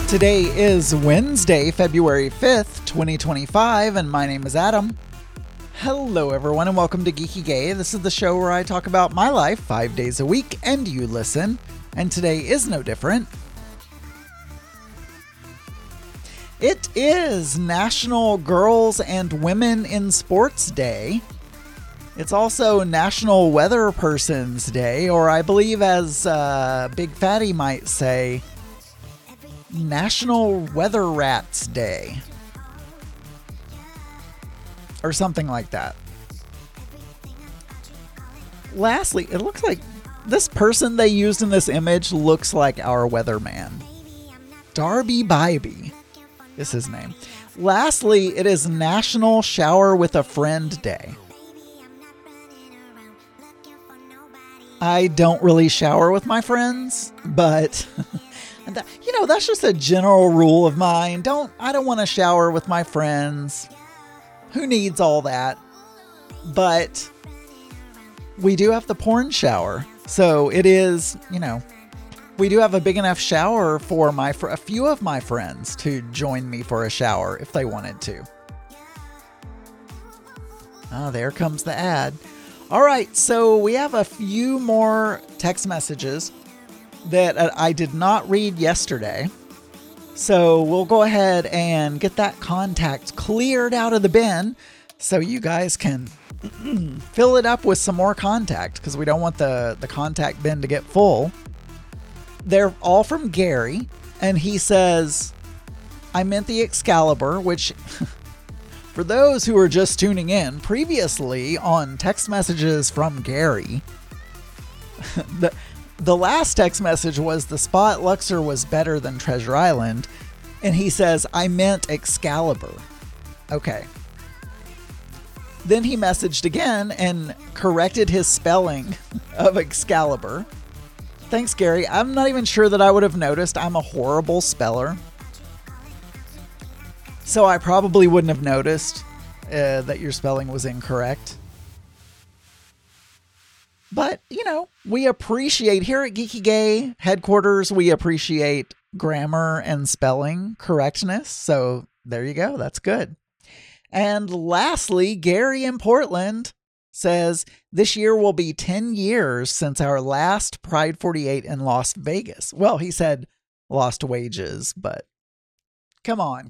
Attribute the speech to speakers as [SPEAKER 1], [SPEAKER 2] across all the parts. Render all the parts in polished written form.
[SPEAKER 1] Today is Wednesday, February 5th, 2025, and my name is Adam. Hello, everyone, and welcome to Geeky Gay. This is the show where I talk about my life 5 days a week, and you listen, and today is no different. It is National Girls and Women in Sports Day. It's also National Weather Person's Day, or I believe as Big Fatty might say, National Weather Rats Day. Or something like that. Lastly, it looks like this person they used in this image looks like our weatherman. Darby Bybee is his name. Lastly, it is National Shower with a Friend Day. I don't really shower with my friends, but that's just a general rule of mine. I don't want to shower with my friends. Who needs all that? But we do have the porn shower. So it is, we do have a big enough shower for a few of my friends to join me for a shower if they wanted to. Oh, there comes the ad. All right, so we have a few more text messages that I did not read yesterday. So we'll go ahead and get that contact cleared out of the bin so you guys can fill it up with some more contact because we don't want the contact bin to get full. They're all from Gary, and he says, I meant the Excalibur, which for those who are just tuning in, previously on text messages from Gary, the last text message was the Spot Luxor was better than Treasure Island. And he says, I meant Excalibur. Okay. Then he messaged again and corrected his spelling of Excalibur. Thanks, Gary. I'm not even sure that I would have noticed. I'm a horrible speller. So I probably wouldn't have noticed that your spelling was incorrect. But, we appreciate here at Geeky Gay headquarters, we appreciate grammar and spelling correctness. So there you go. That's good. And lastly, Gary in Portland says, this year will be 10 years since our last Pride 48 in Las Vegas. Well, he said lost wages, but come on.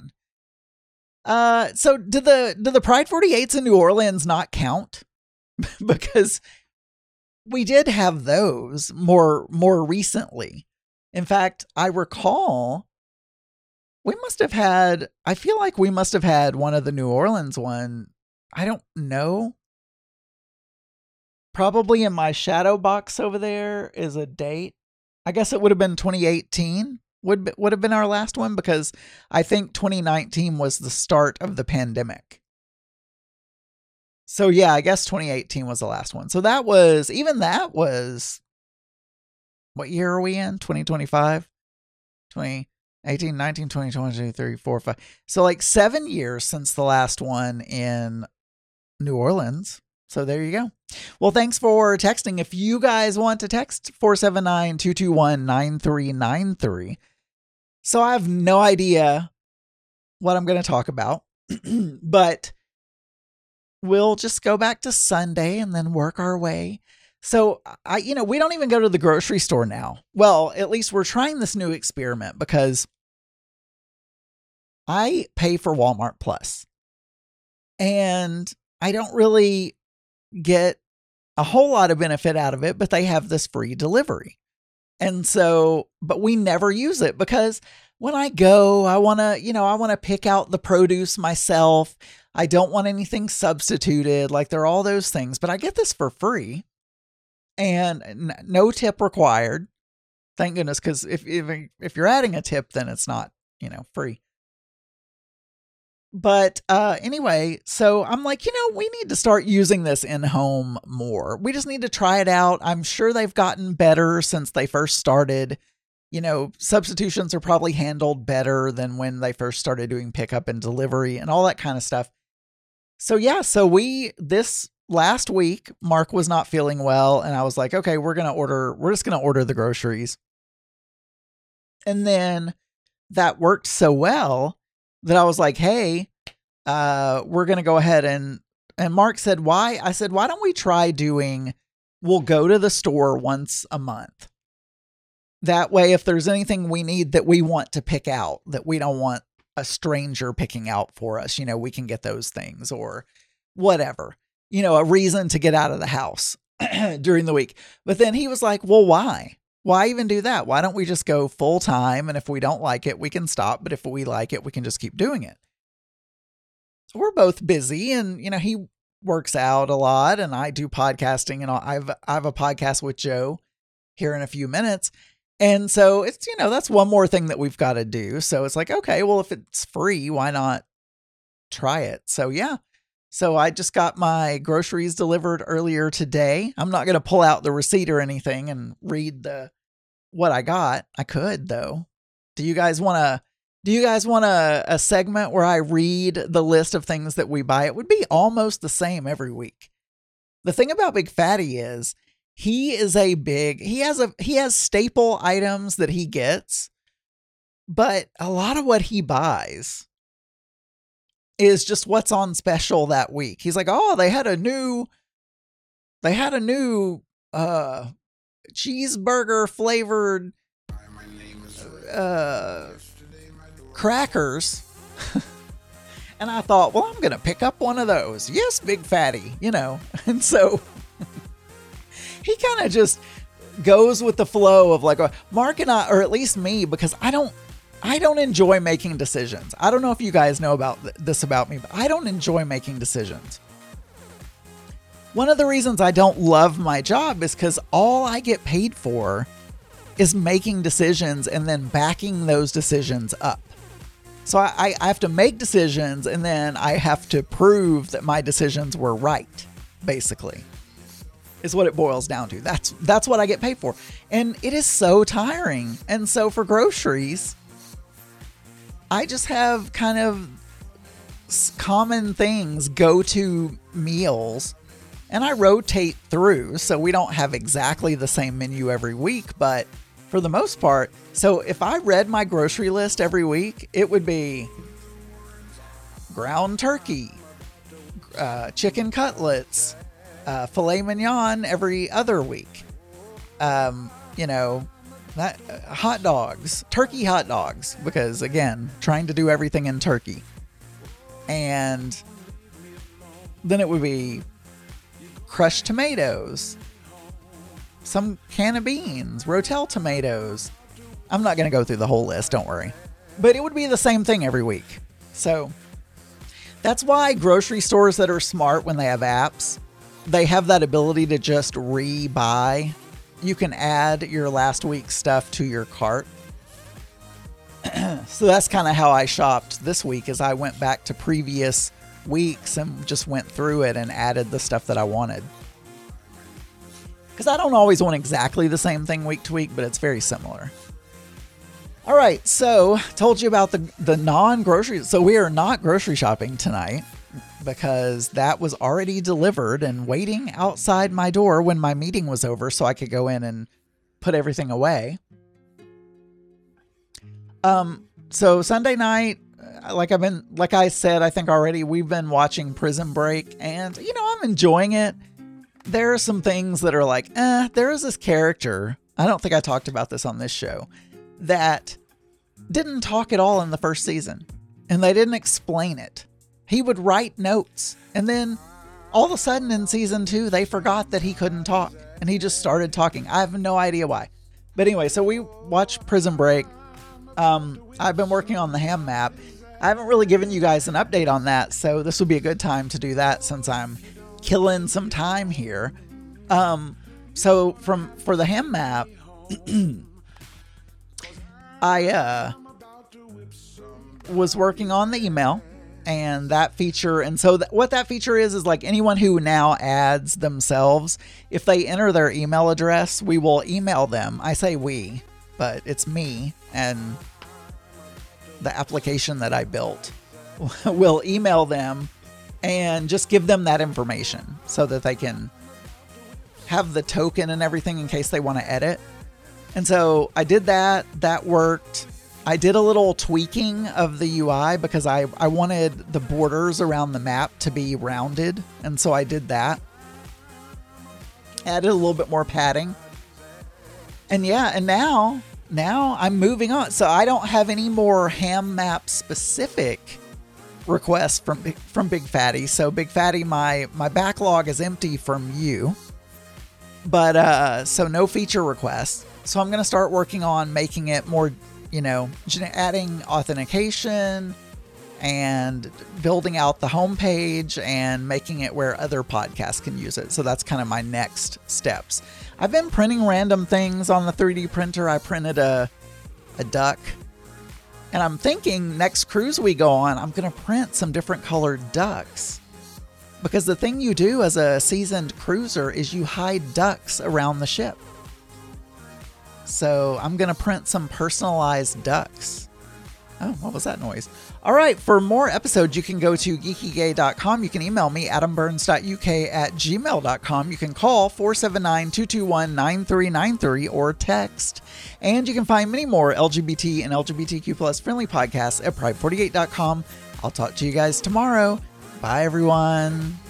[SPEAKER 1] So do the Pride 48s in New Orleans not count? Because we did have those more recently. In fact, I recall I feel like we must have had one of the New Orleans one. I don't know. Probably in my shadow box over there is a date. I guess it would have been 2018 would have been our last one because I think 2019 was the start of the pandemic. So yeah, I guess 2018 was the last one. So that was, what year are we in? 2025? 2018, 19, 20, 22, 23, 4, 5. So like 7 years since the last one in New Orleans. So there you go. Well, thanks for texting. If you guys want to text 479-221-9393. So I have no idea what I'm going to talk about, but we'll just go back to Sunday and then work our way. So we don't even go to the grocery store now. Well, at least we're trying this new experiment because I pay for Walmart Plus and I don't really get a whole lot of benefit out of it, but they have this free delivery. And so, but we never use it because when I go, I want to pick out the produce myself. I don't want anything substituted. Like there are all those things, but I get this for free and no tip required. Thank goodness. Cause if you're adding a tip, then it's not, free. But anyway, so I'm like, we need to start using this in home more. We just need to try it out. I'm sure they've gotten better since they first started. Substitutions are probably handled better than when they first started doing pickup and delivery and all that kind of stuff. So yeah, this last week, Mark was not feeling well. And I was like, okay, we're just going to order the groceries. And then that worked so well that I was like, hey, we're going to go ahead and Mark said, why? I said, why don't we try we'll go to the store once a month. That way, if there's anything we need that we want to pick out, that we don't want a stranger picking out for us, we can get those things or whatever, a reason to get out of the house during the week. But then he was like, well, why? Why even do that? Why don't we just go full time? And if we don't like it, we can stop. But if we like it, we can just keep doing it. So we're both busy and, he works out a lot and I do podcasting and I have a podcast with Joe here in a few minutes. And so it's, that's one more thing that we've got to do. So it's like, okay, well, if it's free, why not try it? So yeah. So I just got my groceries delivered earlier today. I'm not going to pull out the receipt or anything and read what I got. I could though. Do you guys want a segment where I read the list of things that we buy? It would be almost the same every week. The thing about Big Fatty is he has staple items that he gets, but a lot of what he buys is just what's on special that week. He's like, oh, they had a new cheeseburger flavored crackers. And I thought, well, I'm going to pick up one of those. Yes, Big Fatty, And so he kind of just goes with the flow of like Mark and I, or at least me, because I don't enjoy making decisions. I don't know if you guys know about this about me, but I don't enjoy making decisions. One of the reasons I don't love my job is because all I get paid for is making decisions and then backing those decisions up. So I have to make decisions and then I have to prove that my decisions were right, basically, is what it boils down to. That's what I get paid for. And it is so tiring. And so for groceries, I just have kind of common things, go-to meals, and I rotate through. So we don't have exactly the same menu every week, but for the most part, so if I read my grocery list every week, it would be ground turkey, chicken cutlets, filet mignon every other week. Hot dogs, turkey hot dogs, because again, trying to do everything in turkey. And then it would be crushed tomatoes, some can of beans, Rotel tomatoes. I'm not going to go through the whole list, don't worry. But it would be the same thing every week. So that's why grocery stores that are smart, when they have apps, they have that ability to just rebuy. You can add your last week's stuff to your cart. So that's kind of how I shopped this week, is I went back to previous weeks and just went through it and added the stuff that I wanted. Because I don't always want exactly the same thing week to week, but it's very similar. All right, so told you about the non-grocery. So we are not grocery shopping tonight because that was already delivered and waiting outside my door when my meeting was over so I could go in and put everything away. So Sunday night, like I said, I think already, we've been watching Prison Break and, I'm enjoying it. There are some things that are like, there is this character, I don't think I talked about this on this show, that didn't talk at all in the first season. And they didn't explain it. He would write notes. And then all of a sudden in season 2, they forgot that he couldn't talk. And he just started talking. I have no idea why. But anyway, so we watched Prison Break. I've been working on the Ham map. I haven't really given you guys an update on that. So this would be a good time to do that since I'm killing some time here. So for the Ham map, I was working on the email and that feature. And so what that feature is like anyone who now adds themselves, if they enter their email address, we will email them. I say we, but it's me and the application that I built will email them and just give them that information so that they can have the token and everything in case they want to edit. And so I did that. That worked. I did a little tweaking of the UI because I wanted the borders around the map to be rounded. And so I did that. Added a little bit more padding. And yeah, and now I'm moving on. So I don't have any more ham map specific requests from Big Fatty. So Big Fatty, my backlog is empty from you. But so no feature requests. So I'm going to start working on making it more, adding authentication and building out the homepage and making it where other podcasts can use it. So that's kind of my next steps. I've been printing random things on the 3D printer. I printed a duck. And I'm thinking next cruise we go on, I'm going to print some different colored ducks. Because the thing you do as a seasoned cruiser is you hide ducks around the ship. So I'm going to print some personalized ducks. Oh, what was that noise? All right, for more episodes, you can go to geekygay.com. You can email me, adamburns.uk@gmail.com. You can call 479-221-9393 or text. And you can find many more LGBT and LGBTQ plus friendly podcasts at pride48.com. I'll talk to you guys tomorrow. Bye, everyone.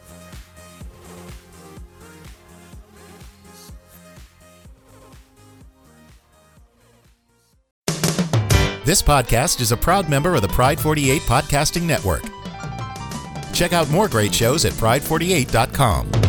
[SPEAKER 2] This podcast is a proud member of the Pride 48 Podcasting Network. Check out more great shows at pride48.com.